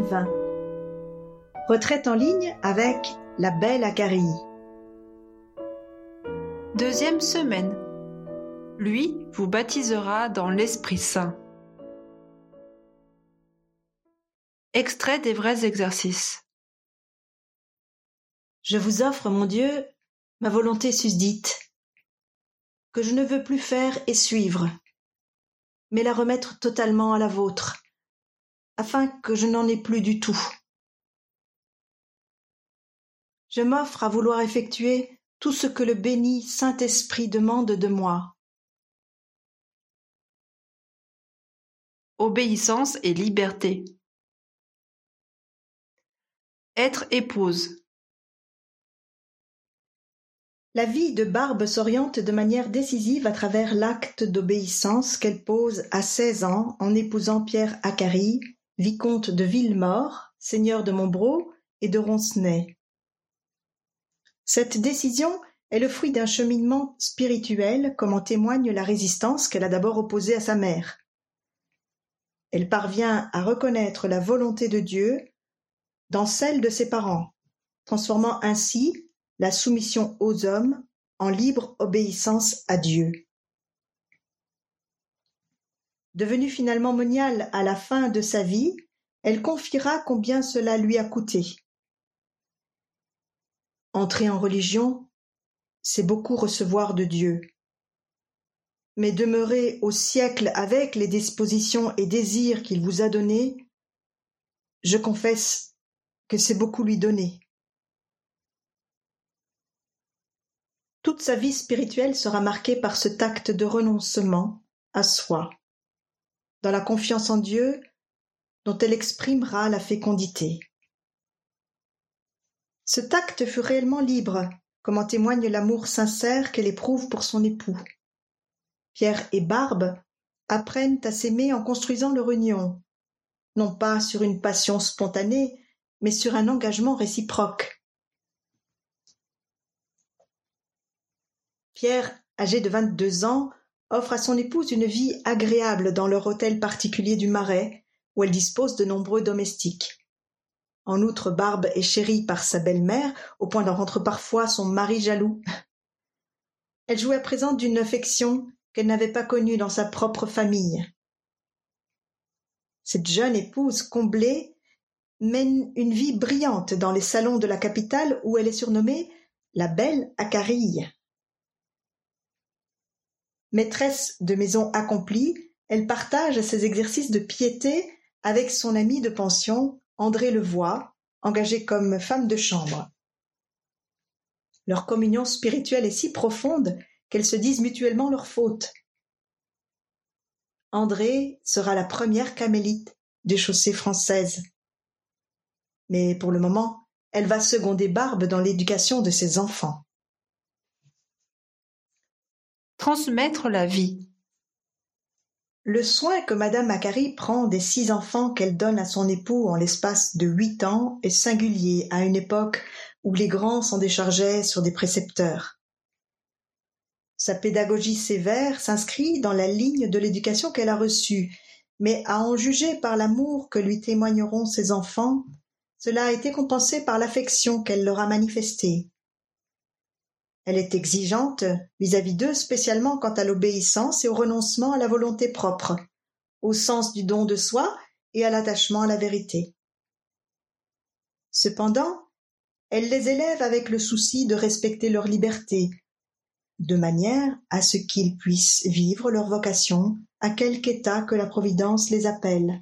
2020. Retraite en ligne avec la belle Acarie. Deuxième semaine. Lui vous baptisera dans l'Esprit Saint. Extrait des vrais exercices. Je vous offre, mon Dieu, ma volonté susdite, que je ne veux plus faire et suivre, mais la remettre totalement à la vôtre, afin que je n'en ai plus du tout. Je m'offre à vouloir effectuer tout ce que le béni Saint-Esprit demande de moi. Obéissance et liberté. Être épouse. La vie de Barbe s'oriente de manière décisive à travers l'acte d'obéissance qu'elle pose à 16 ans en épousant Pierre Acarie, vicomte de Villemort, seigneur de Montbreau et de Roncenay. Cette décision est le fruit d'un cheminement spirituel, comme en témoigne la résistance qu'elle a d'abord opposée à sa mère. Elle parvient à reconnaître la volonté de Dieu dans celle de ses parents, transformant ainsi la soumission aux hommes en libre obéissance à Dieu. Devenue finalement moniale à la fin de sa vie, elle confiera combien cela lui a coûté. Entrer en religion, c'est beaucoup recevoir de Dieu. Mais demeurer au siècle avec les dispositions et désirs qu'il vous a donnés, je confesse que c'est beaucoup lui donner. Toute sa vie spirituelle sera marquée par cet acte de renoncement à soi, dans la confiance en Dieu dont elle exprimera la fécondité. Cet acte fut réellement libre, comme en témoigne l'amour sincère qu'elle éprouve pour son époux. Pierre et Barbe apprennent à s'aimer en construisant leur union, non pas sur une passion spontanée, mais sur un engagement réciproque. Pierre, âgé de 22 ans, offre à son épouse une vie agréable dans leur hôtel particulier du Marais, où elle dispose de nombreux domestiques. En outre, Barbe est chérie par sa belle-mère, au point d'en rendre parfois son mari jaloux. Elle jouit à présent d'une affection qu'elle n'avait pas connue dans sa propre famille. Cette jeune épouse comblée mène une vie brillante dans les salons de la capitale où elle est surnommée la belle Acarie. Maîtresse de maison accomplie, elle partage ses exercices de piété avec son ami de pension, André Levoix, engagé comme femme de chambre. Leur communion spirituelle est si profonde qu'elles se disent mutuellement leurs fautes. André sera la première carmélite des chaussées françaises. Mais pour le moment, elle va seconder Barbe dans l'éducation de ses enfants. Transmettre la vie. Le soin que Madame Acarie prend des 6 enfants qu'elle donne à son époux en l'espace de 8 ans est singulier à une époque où les grands s'en déchargeaient sur des précepteurs. Sa pédagogie sévère s'inscrit dans la ligne de l'éducation qu'elle a reçue, mais à en juger par l'amour que lui témoigneront ses enfants, cela a été compensé par l'affection qu'elle leur a manifestée. Elle est exigeante vis-à-vis d'eux, spécialement quant à l'obéissance et au renoncement à la volonté propre, au sens du don de soi et à l'attachement à la vérité. Cependant, elle les élève avec le souci de respecter leur liberté, de manière à ce qu'ils puissent vivre leur vocation à quelque état que la Providence les appelle.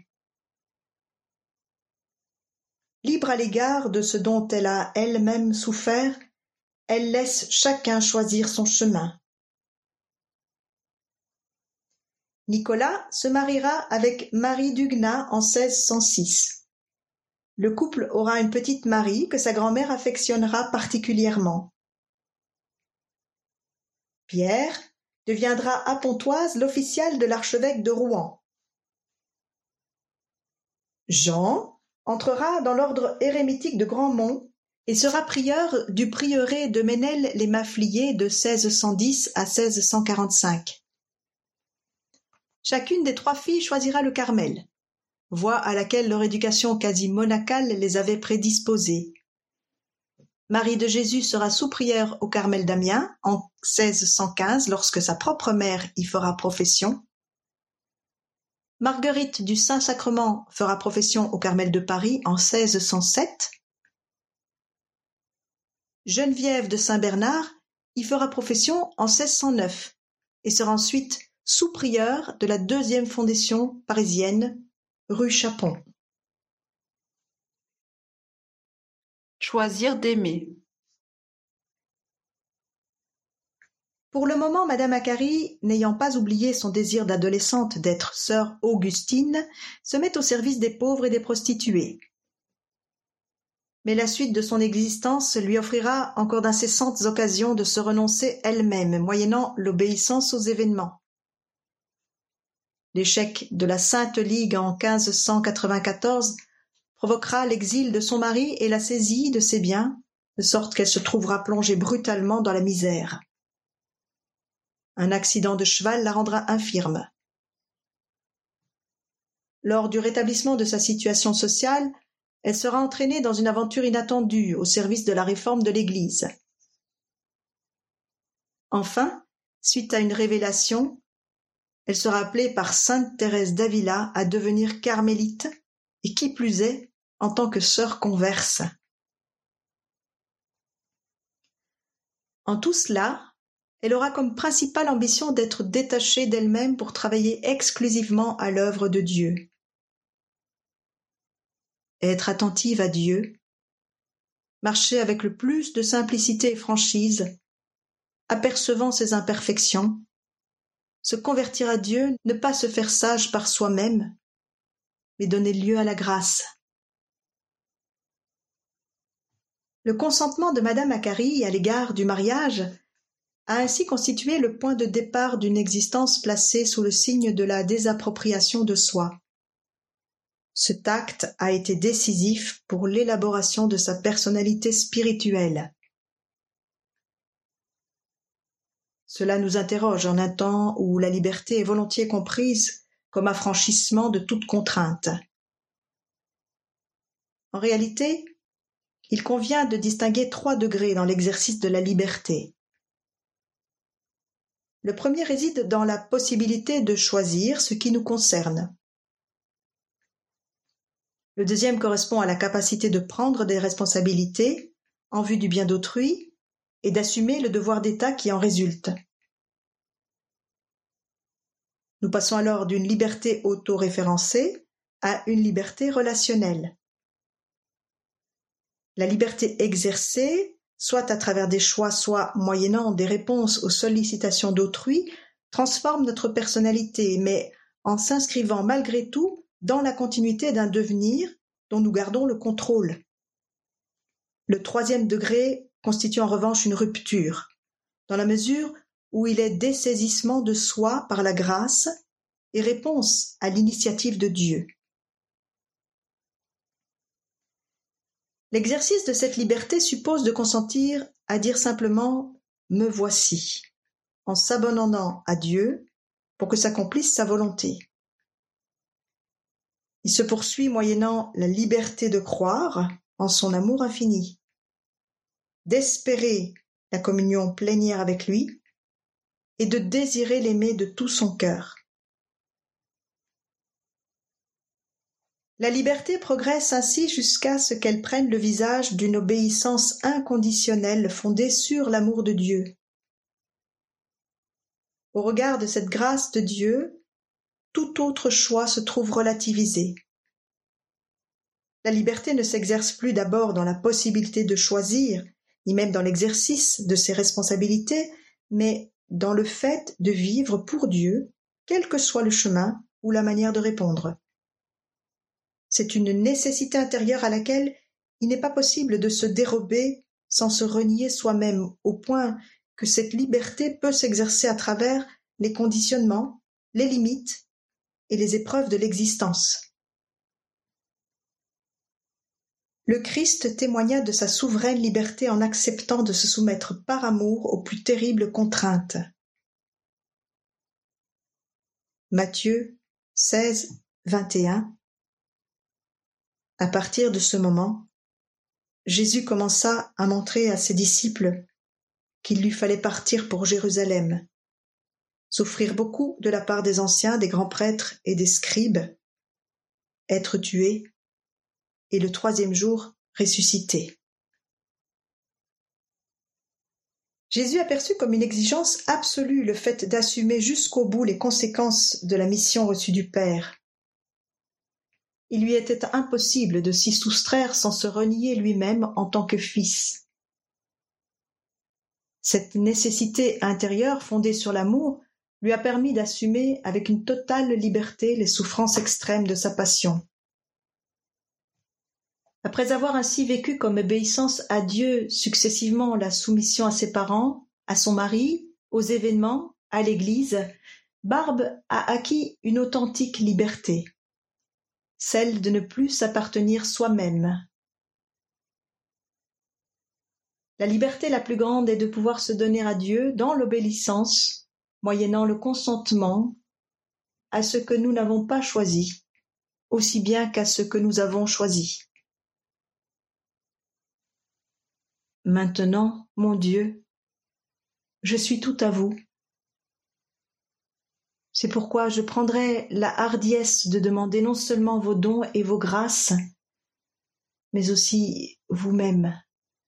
Libre à l'égard de ce dont elle a elle-même souffert, elle laisse chacun choisir son chemin. Nicolas se mariera avec Marie d'Huguenat en 1606. Le couple aura une petite Marie que sa grand-mère affectionnera particulièrement. Pierre deviendra à Pontoise l'official de l'archevêque de Rouen. Jean entrera dans l'ordre érémitique de Grandmont et sera prieur du prieuré de Ménel-les-Maffliers de 1610 à 1645. Chacune des 3 filles choisira le Carmel. voie à laquelle leur éducation quasi monacale les avait prédisposés. Marie de Jésus sera sous-prieur au Carmel d'Amiens en 1615 lorsque sa propre mère y fera profession. Marguerite du Saint-Sacrement fera profession au Carmel de Paris en 1607. Geneviève de Saint-Bernard y fera profession en 1609 et sera ensuite sous-prieure de la deuxième fondation parisienne, rue Chapon. Choisir d'aimer. Pour le moment, Madame Macquarry, n'ayant pas oublié son désir d'adolescente d'être sœur Augustine, se met au service des pauvres et des prostituées. Mais la suite de son existence lui offrira encore d'incessantes occasions de se renoncer elle-même, moyennant l'obéissance aux événements. L'échec de la Sainte Ligue en 1594 provoquera l'exil de son mari et la saisie de ses biens, de sorte qu'elle se trouvera plongée brutalement dans la misère. Un accident de cheval la rendra infirme. Lors du rétablissement de sa situation sociale, elle sera entraînée dans une aventure inattendue au service de la réforme de l'Église. Enfin, suite à une révélation, elle sera appelée par sainte Thérèse d'Avila à devenir carmélite, et qui plus est, en tant que sœur converse. En tout cela, elle aura comme principale ambition d'être détachée d'elle-même pour travailler exclusivement à l'œuvre de Dieu. Être attentive à Dieu, marcher avec le plus de simplicité et franchise, apercevant ses imperfections, se convertir à Dieu, ne pas se faire sage par soi-même, mais donner lieu à la grâce. Le consentement de Madame Macquarry à l'égard du mariage a ainsi constitué le point de départ d'une existence placée sous le signe de la désappropriation de soi. Cet acte a été décisif pour l'élaboration de sa personnalité spirituelle. Cela nous interroge en un temps où la liberté est volontiers comprise comme affranchissement de toute contrainte. En réalité, il convient de distinguer 3 degrés dans l'exercice de la liberté. Le premier réside dans la possibilité de choisir ce qui nous concerne. Le deuxième correspond à la capacité de prendre des responsabilités en vue du bien d'autrui et d'assumer le devoir d'État qui en résulte. Nous passons alors d'une liberté auto-référencée à une liberté relationnelle. La liberté exercée, soit à travers des choix, soit moyennant des réponses aux sollicitations d'autrui, transforme notre personnalité, mais en s'inscrivant malgré tout dans la continuité d'un devenir dont nous gardons le contrôle. Le 3e degré constitue en revanche une rupture, dans la mesure où il est dessaisissement de soi par la grâce et réponse à l'initiative de Dieu. L'exercice de cette liberté suppose de consentir à dire simplement « me voici », en s'abandonnant à Dieu pour que s'accomplisse sa volonté. Il se poursuit moyennant la liberté de croire en son amour infini, d'espérer la communion plénière avec lui et de désirer l'aimer de tout son cœur. La liberté progresse ainsi jusqu'à ce qu'elle prenne le visage d'une obéissance inconditionnelle fondée sur l'amour de Dieu. Au regard de cette grâce de Dieu, tout autre choix se trouve relativisé. La liberté ne s'exerce plus d'abord dans la possibilité de choisir, ni même dans l'exercice de ses responsabilités, mais dans le fait de vivre pour Dieu, quel que soit le chemin ou la manière de répondre. C'est une nécessité intérieure à laquelle il n'est pas possible de se dérober sans se renier soi-même, au point que cette liberté peut s'exercer à travers les conditionnements, les limites et les épreuves de l'existence. Le Christ témoigna de sa souveraine liberté en acceptant de se soumettre par amour aux plus terribles contraintes. Matthieu 16, 21 À partir de ce moment, Jésus commença à montrer à ses disciples qu'il lui fallait partir pour Jérusalem, souffrir beaucoup de la part des anciens, des grands prêtres et des scribes, être tué, et le 3e jour ressusciter. Jésus aperçut comme une exigence absolue le fait d'assumer jusqu'au bout les conséquences de la mission reçue du Père. Il lui était impossible de s'y soustraire sans se renier lui-même en tant que fils. Cette nécessité intérieure fondée sur l'amour lui a permis d'assumer avec une totale liberté les souffrances extrêmes de sa passion. Après avoir ainsi vécu comme obéissance à Dieu successivement la soumission à ses parents, à son mari, aux événements, à l'Église, Barbe a acquis une authentique liberté, celle de ne plus s'appartenir soi-même. La liberté la plus grande est de pouvoir se donner à Dieu dans l'obéissance, moyennant le consentement à ce que nous n'avons pas choisi, aussi bien qu'à ce que nous avons choisi. Maintenant, mon Dieu, je suis tout à vous. C'est pourquoi je prendrai la hardiesse de demander non seulement vos dons et vos grâces, mais aussi vous-même.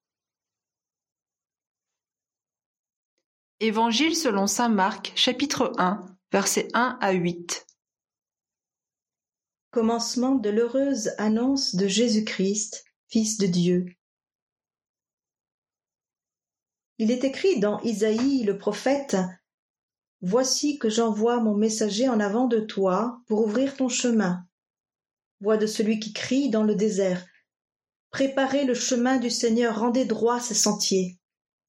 Évangile selon saint Marc, chapitre 1, versets 1 à 8. Commencement de l'heureuse annonce de Jésus-Christ, Fils de Dieu. Il est écrit dans Isaïe le prophète « Voici que j'envoie mon messager en avant de toi pour ouvrir ton chemin. Voix de celui qui crie dans le désert. Préparez le chemin du Seigneur, rendez droit ses sentiers. »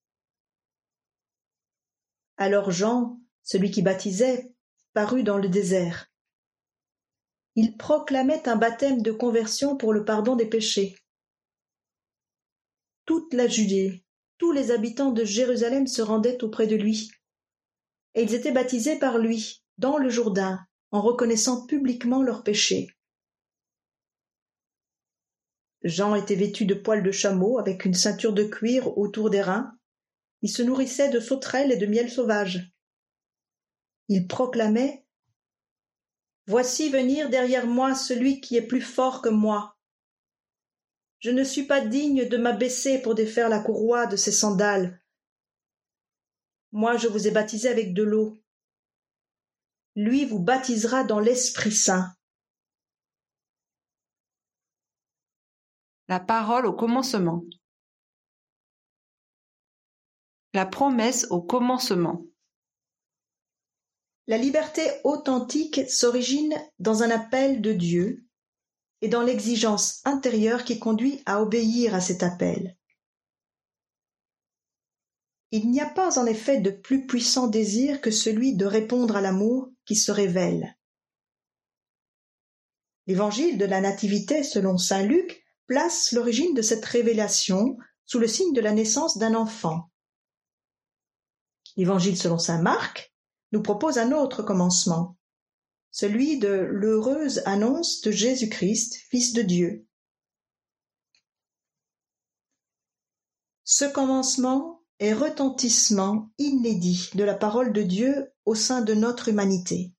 Alors Jean, celui qui baptisait, parut dans le désert. Il proclamait un baptême de conversion pour le pardon des péchés. Toute la Judée, tous les habitants de Jérusalem se rendaient auprès de lui, et ils étaient baptisés par lui, dans le Jourdain, en reconnaissant publiquement leurs péchés. Jean était vêtu de poils de chameau, avec une ceinture de cuir autour des reins. Il se nourrissait de sauterelles et de miel sauvage. Il proclamait « Voici venir derrière moi celui qui est plus fort que moi. Je ne suis pas digne de m'abaisser pour défaire la courroie de ses sandales. Moi, je vous ai baptisé avec de l'eau. Lui vous baptisera dans l'Esprit Saint. » La parole au commencement. La promesse au commencement. La liberté authentique s'origine dans un appel de Dieu et dans l'exigence intérieure qui conduit à obéir à cet appel. Il n'y a pas en effet de plus puissant désir que celui de répondre à l'amour qui se révèle. L'évangile de la Nativité selon saint Luc place l'origine de cette révélation sous le signe de la naissance d'un enfant. L'évangile selon saint Marc nous propose un autre commencement, celui de l'heureuse annonce de Jésus-Christ, Fils de Dieu. Ce commencement est retentissement inédit de la parole de Dieu au sein de notre humanité.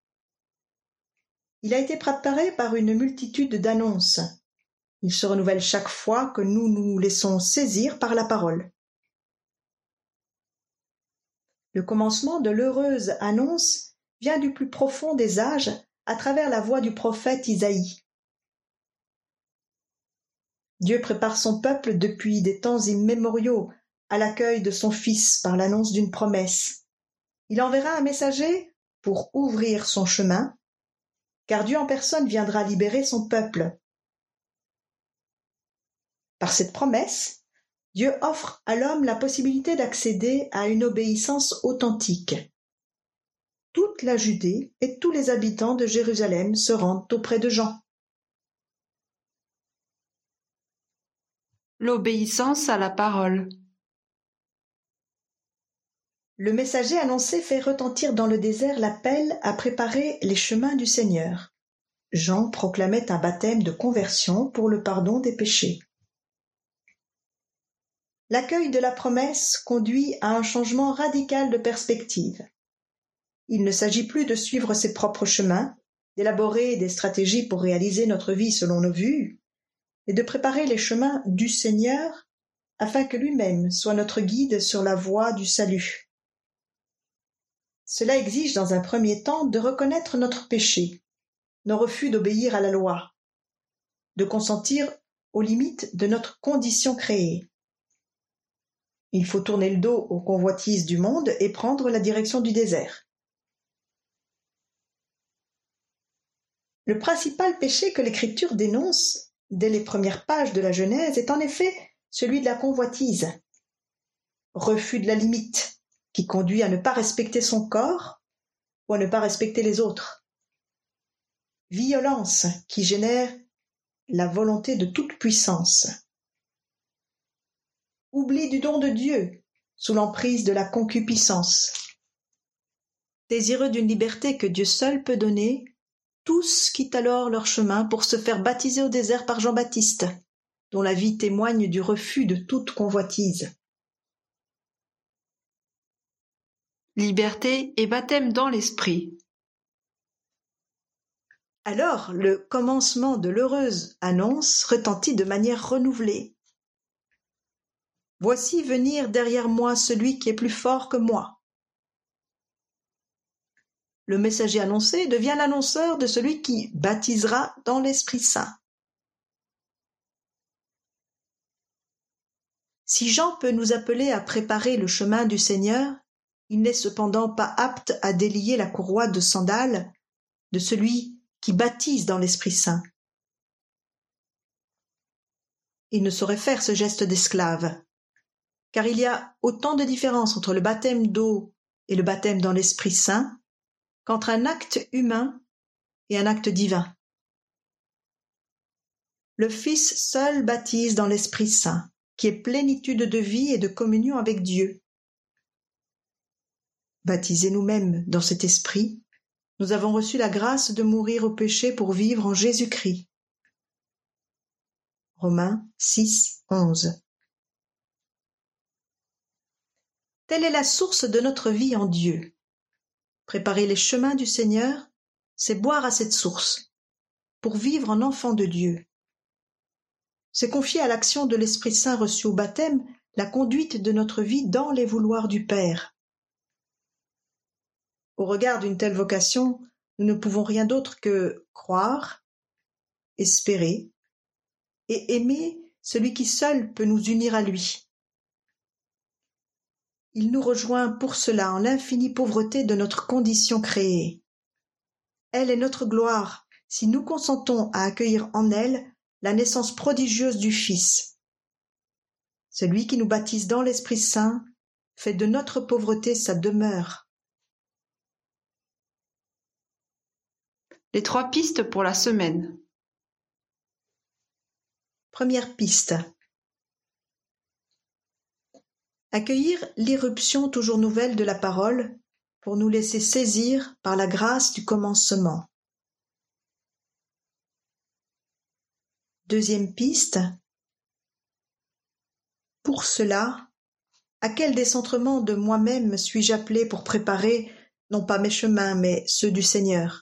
Il a été préparé par une multitude d'annonces. Il se renouvelle chaque fois que nous nous laissons saisir par la parole. Le commencement de l'heureuse annonce vient du plus profond des âges à travers la voix du prophète Isaïe. Dieu prépare son peuple depuis des temps immémoriaux à l'accueil de son Fils par l'annonce d'une promesse. Il enverra un messager pour ouvrir son chemin, car Dieu en personne viendra libérer son peuple. Par cette promesse, Dieu offre à l'homme la possibilité d'accéder à une obéissance authentique. Toute la Judée et tous les habitants de Jérusalem se rendent auprès de Jean. L'obéissance à la parole. Le messager annoncé fait retentir dans le désert l'appel à préparer les chemins du Seigneur. Jean proclamait un baptême de conversion pour le pardon des péchés. L'accueil de la promesse conduit à un changement radical de perspective. Il ne s'agit plus de suivre ses propres chemins, d'élaborer des stratégies pour réaliser notre vie selon nos vues, et de préparer les chemins du Seigneur afin que lui-même soit notre guide sur la voie du salut. Cela exige dans un premier temps de reconnaître notre péché, nos refus d'obéir à la loi, de consentir aux limites de notre condition créée. Il faut tourner le dos aux convoitises du monde et prendre la direction du désert. Le principal péché que l'Écriture dénonce dès les premières pages de la Genèse est en effet celui de la convoitise. Refus de la limite, qui conduit à ne pas respecter son corps ou à ne pas respecter les autres. Violence, qui génère la volonté de toute puissance. Oubli du don de Dieu, sous l'emprise de la concupiscence. Désireux d'une liberté que Dieu seul peut donner, tous quittent alors leur chemin pour se faire baptiser au désert par Jean-Baptiste, dont la vie témoigne du refus de toute convoitise. Liberté et baptême dans l'esprit. Alors le commencement de l'heureuse annonce retentit de manière renouvelée. Voici venir derrière moi celui qui est plus fort que moi. Le messager annoncé devient l'annonceur de celui qui baptisera dans l'Esprit Saint. Si Jean peut nous appeler à préparer le chemin du Seigneur, il n'est cependant pas apte à délier la courroie de sandales de celui qui baptise dans l'Esprit Saint. Il ne saurait faire ce geste d'esclave, car il y a autant de différence entre le baptême d'eau et le baptême dans l'Esprit Saint qu'entre un acte humain et un acte divin. Le Fils seul baptise dans l'Esprit Saint, qui est plénitude de vie et de communion avec Dieu. Baptisés nous-mêmes dans cet esprit, nous avons reçu la grâce de mourir au péché pour vivre en Jésus-Christ. Romains 6, 11. Telle est la source de notre vie en Dieu. Préparer les chemins du Seigneur, c'est boire à cette source, pour vivre en enfant de Dieu. C'est confier à l'action de l'Esprit Saint reçu au baptême la conduite de notre vie dans les vouloirs du Père. Au regard d'une telle vocation, nous ne pouvons rien d'autre que croire, espérer et aimer celui qui seul peut nous unir à lui. Il nous rejoint pour cela en l'infinie pauvreté de notre condition créée. Elle est notre gloire si nous consentons à accueillir en elle la naissance prodigieuse du Fils. Celui qui nous baptise dans l'Esprit Saint fait de notre pauvreté sa demeure. Les 3 pistes pour la semaine. Première piste. Accueillir l'irruption toujours nouvelle de la parole pour nous laisser saisir par la grâce du commencement. Deuxième piste. Pour cela, à quel décentrement de moi-même suis-je appelé pour préparer, non pas mes chemins, mais ceux du Seigneur?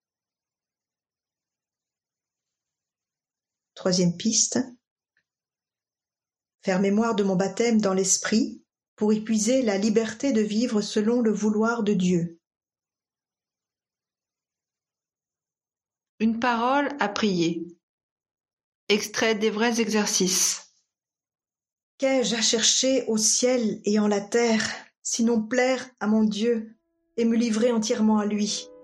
Troisième piste. Faire mémoire de mon baptême dans l'esprit pour y puiser la liberté de vivre selon le vouloir de Dieu. Une parole à prier. Extrait des vrais exercices. Qu'ai-je à chercher au ciel et en la terre, sinon plaire à mon Dieu et me livrer entièrement à lui?